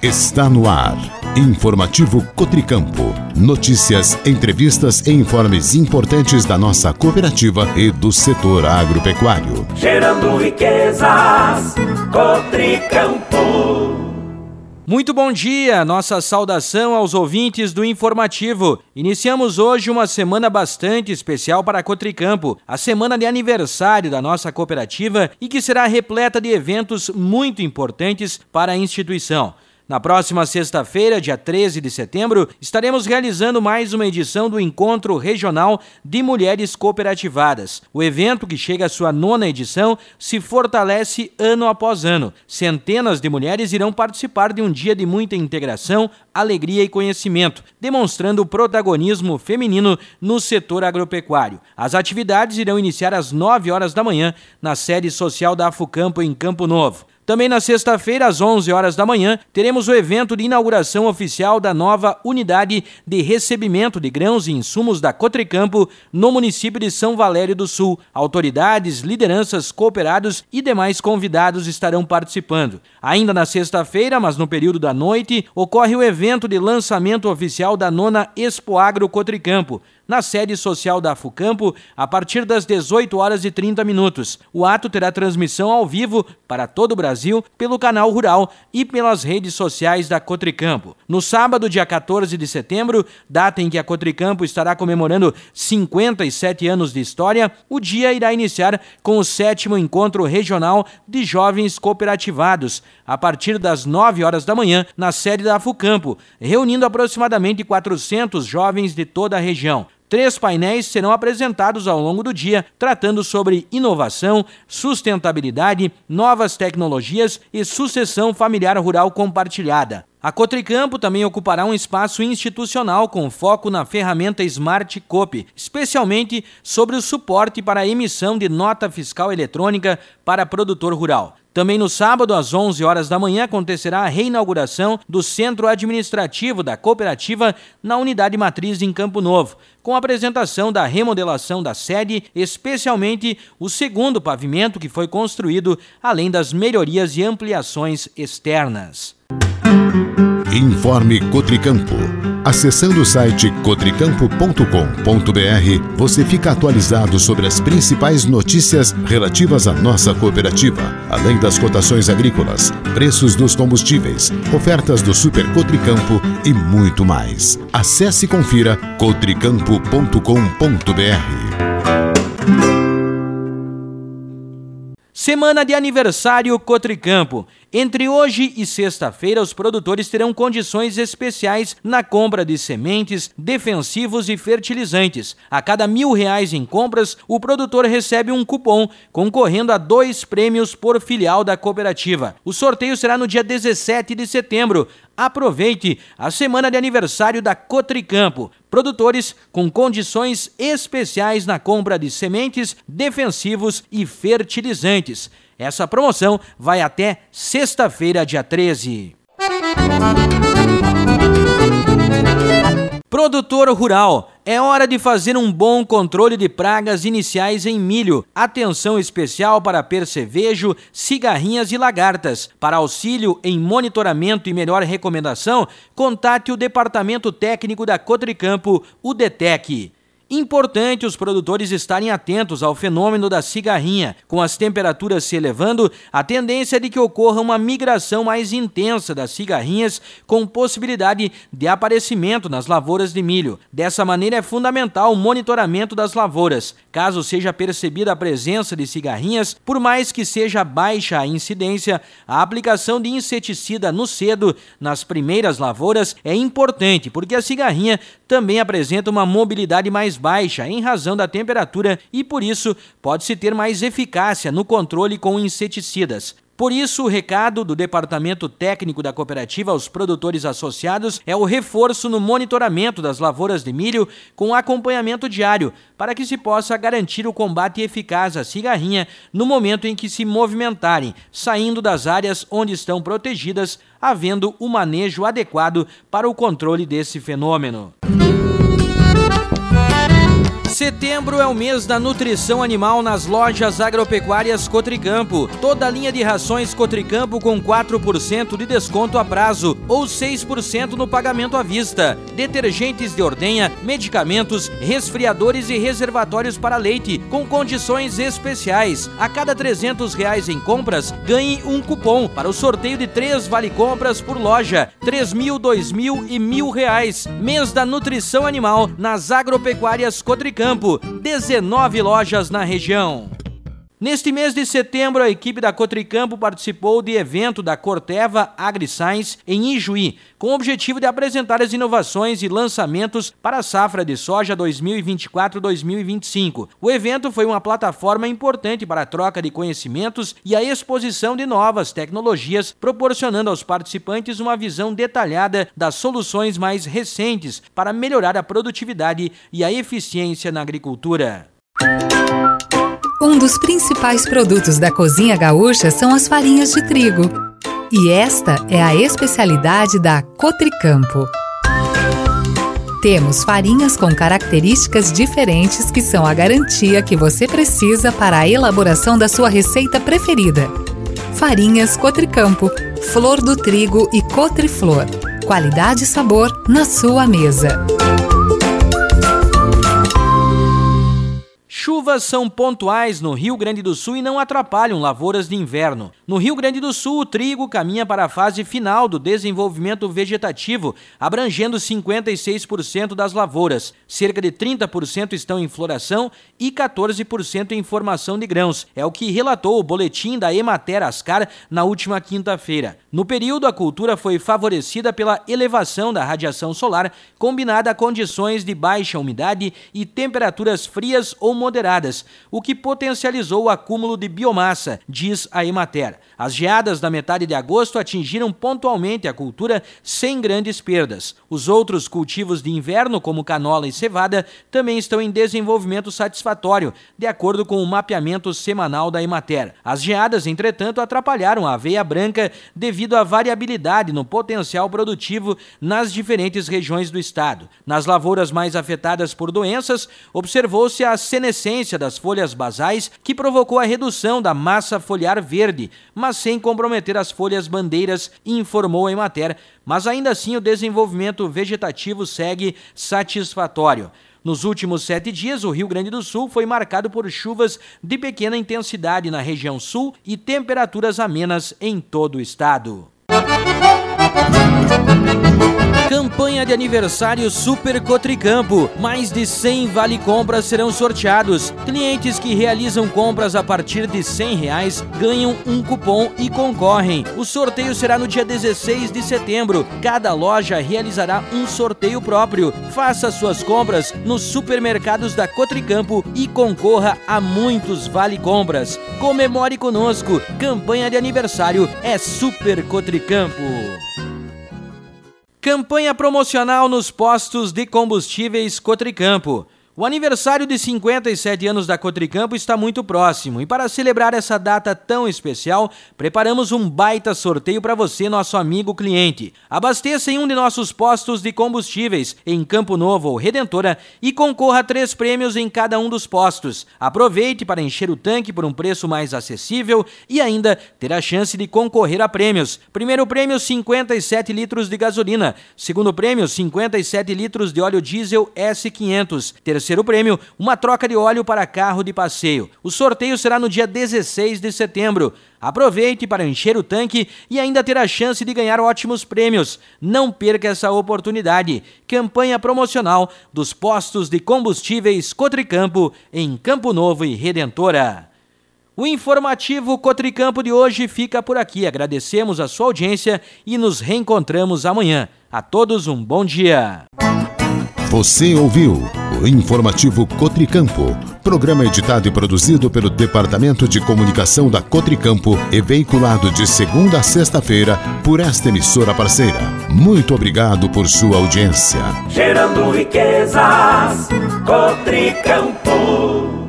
Está no ar. Informativo Cotricampo. Notícias, entrevistas e informes importantes da nossa cooperativa e do setor agropecuário. Gerando riquezas, Cotricampo. Muito bom dia, nossa saudação aos ouvintes do Informativo. Iniciamos hoje uma semana bastante especial para a Cotricampo, a semana de aniversário da nossa cooperativa e que será repleta de eventos muito importantes para a instituição. Na próxima sexta-feira, dia 13 de setembro, estaremos realizando mais uma edição do Encontro Regional de Mulheres Cooperativadas. O evento, que chega à sua 9ª edição, se fortalece ano após ano. Centenas de mulheres irão participar de um dia de muita integração, alegria e conhecimento, demonstrando o protagonismo feminino no setor agropecuário. As atividades irão iniciar às 9 horas da manhã, na sede social da Afucampo, em Campo Novo. Também na sexta-feira, às 11 horas da manhã, teremos o evento de inauguração oficial da nova unidade de recebimento de grãos e insumos da Cotricampo no município de São Valério do Sul. Autoridades, lideranças, cooperados e demais convidados estarão participando. Ainda na sexta-feira, mas no período da noite, ocorre o evento de lançamento oficial da 9ª Expo Agro Cotricampo, na sede social da Afucampo, a partir das 18h30. O ato terá transmissão ao vivo para todo o Brasil pelo canal Rural e pelas redes sociais da Cotricampo. No sábado, dia 14 de setembro, data em que a Cotricampo estará comemorando 57 anos de história, o dia irá iniciar com o 7º Encontro Regional de Jovens Cooperativados, a partir das 9 horas da manhã, na sede da Afucampo, reunindo aproximadamente 400 jovens de toda a região. 3 painéis serão apresentados ao longo do dia, tratando sobre inovação, sustentabilidade, novas tecnologias e sucessão familiar rural compartilhada. A Cotricampo também ocupará um espaço institucional com foco na ferramenta Smart Coop, especialmente sobre o suporte para a emissão de nota fiscal eletrônica para produtor rural. Também no sábado, às 11 horas da manhã, acontecerá a reinauguração do Centro Administrativo da Cooperativa na Unidade Matriz em Campo Novo, com a apresentação da remodelação da sede, especialmente o 2º pavimento que foi construído, além das melhorias e ampliações externas. Informe Cotricampo. Acessando o site cotricampo.com.br, você fica atualizado sobre as principais notícias relativas à nossa cooperativa, além das cotações agrícolas, preços dos combustíveis, ofertas do Super Cotricampo e muito mais. Acesse e confira cotricampo.com.br. Semana de aniversário Cotricampo. Entre hoje e sexta-feira, os produtores terão condições especiais na compra de sementes, defensivos e fertilizantes. A cada R$1.000 em compras, o produtor recebe um cupom, concorrendo a 2 prêmios por filial da cooperativa. O sorteio será no dia 17 de setembro. Aproveite a semana de aniversário da Cotricampo. Produtores com condições especiais na compra de sementes, defensivos e fertilizantes. Essa promoção vai até sexta-feira, dia 13. Produtor rural, é hora de fazer um bom controle de pragas iniciais em milho. Atenção especial para percevejo, cigarrinhas e lagartas. Para auxílio em monitoramento e melhor recomendação, contate o Departamento Técnico da Cotricampo, o DETEC. Importante os produtores estarem atentos ao fenômeno da cigarrinha. Com as temperaturas se elevando, a tendência é de que ocorra uma migração mais intensa das cigarrinhas, com possibilidade de aparecimento nas lavouras de milho. Dessa maneira, é fundamental o monitoramento das lavouras. Caso seja percebida a presença de cigarrinhas, por mais que seja baixa a incidência, a aplicação de inseticida no cedo, nas primeiras lavouras, é importante, porque a cigarrinha também apresenta uma mobilidade mais baixa em razão da temperatura e, por isso, pode-se ter mais eficácia no controle com inseticidas. Por isso, o recado do Departamento Técnico da Cooperativa aos produtores associados é o reforço no monitoramento das lavouras de milho com acompanhamento diário, para que se possa garantir o combate eficaz à cigarrinha no momento em que se movimentarem, saindo das áreas onde estão protegidas, havendo o manejo adequado para o controle desse fenômeno. Setembro é o mês da nutrição animal nas lojas agropecuárias Cotricampo. Toda a linha de rações Cotricampo com 4% de desconto a prazo ou 6% no pagamento à vista. Detergentes de ordenha, medicamentos, resfriadores e reservatórios para leite com condições especiais. A cada R$300 em compras, ganhe um cupom para o sorteio de 3 vale-compras por loja. 3.000, 2.000 e R$1.000. Mês da nutrição animal nas agropecuárias Cotricampo. 19 lojas na região. Neste mês de setembro, a equipe da Cotricampo participou de evento da Corteva AgriScience em Ijuí, com o objetivo de apresentar as inovações e lançamentos para a safra de soja 2024-2025. O evento foi uma plataforma importante para a troca de conhecimentos e a exposição de novas tecnologias, proporcionando aos participantes uma visão detalhada das soluções mais recentes para melhorar a produtividade e a eficiência na agricultura. Um dos principais produtos da cozinha gaúcha são as farinhas de trigo. E esta é a especialidade da Cotricampo. Temos farinhas com características diferentes que são a garantia que você precisa para a elaboração da sua receita preferida. Farinhas Cotricampo, Flor do Trigo e Cotriflor. Qualidade e sabor na sua mesa. Chuvas são pontuais no Rio Grande do Sul e não atrapalham lavouras de inverno. No Rio Grande do Sul, o trigo caminha para a fase final do desenvolvimento vegetativo, abrangendo 56% das lavouras. Cerca de 30% estão em floração e 14% em formação de grãos. É o que relatou o boletim da Emater Ascar na última quinta-feira. No período, a cultura foi favorecida pela elevação da radiação solar, combinada a condições de baixa umidade e temperaturas frias ou moderadas, o que potencializou o acúmulo de biomassa, diz a Emater. As geadas da metade de agosto atingiram pontualmente a cultura sem grandes perdas. Os outros cultivos de inverno, como canola e cevada, também estão em desenvolvimento satisfatório, de acordo com o mapeamento semanal da Emater. As geadas, entretanto, atrapalharam a aveia branca devido à variabilidade no potencial produtivo nas diferentes regiões do estado. Nas lavouras mais afetadas por doenças, observou-se a senescência das folhas basais, que provocou a redução da massa foliar verde, mas sem comprometer as folhas bandeiras, informou a Emater, mas ainda assim o desenvolvimento vegetativo segue satisfatório. Nos últimos 7 dias, o Rio Grande do Sul foi marcado por chuvas de pequena intensidade na região sul e temperaturas amenas em todo o estado. Campanha de aniversário Super Cotricampo. Mais de 100 vale-compras serão sorteados. Clientes que realizam compras a partir de R$100 ganham um cupom e concorrem. O sorteio será no dia 16 de setembro. Cada loja realizará um sorteio próprio. Faça suas compras nos supermercados da Cotricampo e concorra a muitos vale-compras. Comemore conosco. Campanha de aniversário é Super Cotricampo. Campanha promocional nos postos de combustíveis Cotricampo. O aniversário de 57 anos da Cotricampo está muito próximo e para celebrar essa data tão especial, preparamos um baita sorteio para você, nosso amigo cliente. Abasteça em um de nossos postos de combustíveis em Campo Novo ou Redentora e concorra a 3 prêmios em cada um dos postos. Aproveite para encher o tanque por um preço mais acessível e ainda ter a chance de concorrer a prêmios. Primeiro prêmio, 57 litros de gasolina. Segundo prêmio, 57 litros de óleo diesel S500. Terceiro prêmio, uma troca de óleo para carro de passeio. O sorteio será no dia 16 de setembro. Aproveite para encher o tanque e ainda ter a chance de ganhar ótimos prêmios. Não perca essa oportunidade. Campanha promocional dos postos de combustíveis Cotricampo em Campo Novo e Redentora. O informativo Cotricampo de hoje fica por aqui. Agradecemos a sua audiência e nos reencontramos amanhã. A todos um bom dia. Você ouviu o informativo Cotricampo, programa editado e produzido pelo Departamento de Comunicação da Cotricampo e veiculado de segunda a sexta-feira por esta emissora parceira. Muito obrigado por sua audiência. Gerando riquezas, Cotricampo.